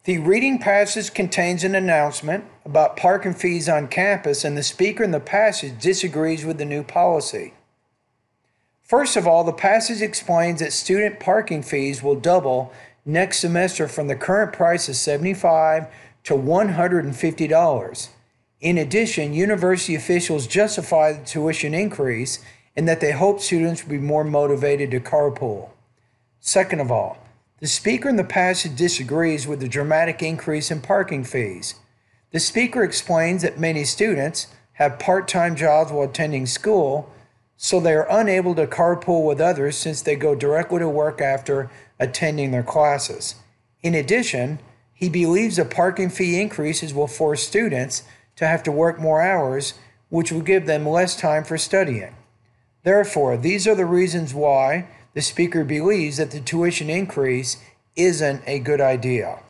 The reading passage contains an announcement about parking fees on campus, and the speaker in the passage disagrees with the new policy. First of all, the passage explains that student parking fees will double next semester from the current price of $75 to $150. In addition, university officials justify the tuition increase in that they hope students will be more motivated to carpool. Second of all, the speaker in the passage disagrees with the dramatic increase in parking fees. The speaker explains that many students have part-time jobs while attending school, so they are unable to carpool with others since they go directly to work after attending their classes. In addition, he believes the parking fee increases will force students to have to work more hours, which will give them less time for studying. Therefore, these are the reasons why the speaker believes that the tuition increase isn't a good idea.